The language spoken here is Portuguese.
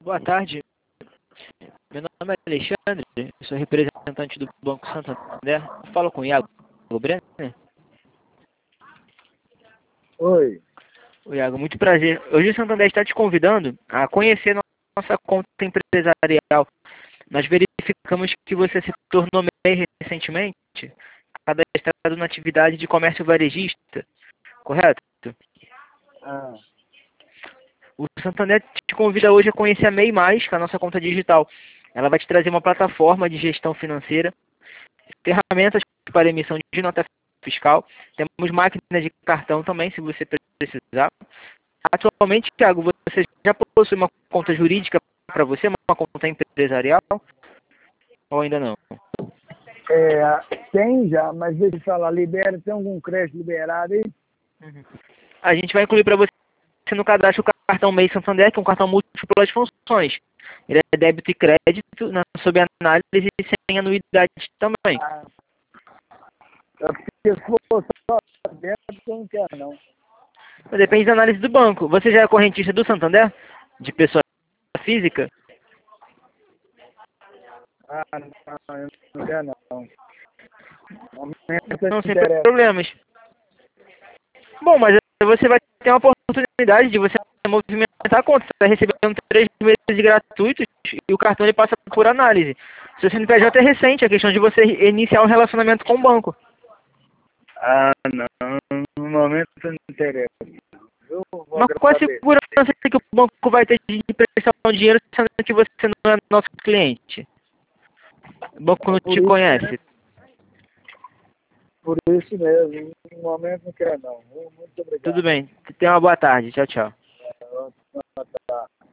Boa tarde. Meu nome é Alexandre, eu sou representante do Banco Santander. Falo com o Iago Brenner. Oi. O Iago, muito prazer. Hoje o Santander está te convidando a conhecer nossa conta empresarial. Nós verificamos que você se tornou MEI recentemente, cadastrado na atividade de comércio varejista, correto? Ah, O Santander te convida hoje a conhecer a MEI+, que é a nossa conta digital. Ela vai te trazer uma plataforma de gestão financeira, ferramentas para emissão de nota fiscal, temos máquinas de cartão também, se você precisar. Atualmente, Thiago, você já possui uma conta jurídica para você, uma conta empresarial? Ou ainda não? tem já, mas deixa eu falar, tem algum crédito liberado aí? A gente vai incluir para você no cadastro o cartão MEI Santander, que é um cartão múltiplas funções. Ele é débito e crédito, sob análise e sem anuidade também. Se for só dentro, eu não quero não. Depende da análise do banco. Você já é correntista do Santander? De pessoa física? Não, eu não quero não. Não, sem problemas. Bom, mas você vai ter uma oportunidade de você movimentar a conta. Você vai receber 3 meses gratuitos e o cartão ele passa por análise. Seu CNPJ é recente, é questão de você iniciar um relacionamento com o banco. Não, no momento não interessa. Mas qual a segurança que o banco vai ter de prestar um dinheiro sendo que você não é nosso cliente? O banco não te conhece. Por isso mesmo, no momento não quero não. Muito obrigado. Tudo bem. Tenha uma boa tarde. Tchau, tchau. Tá.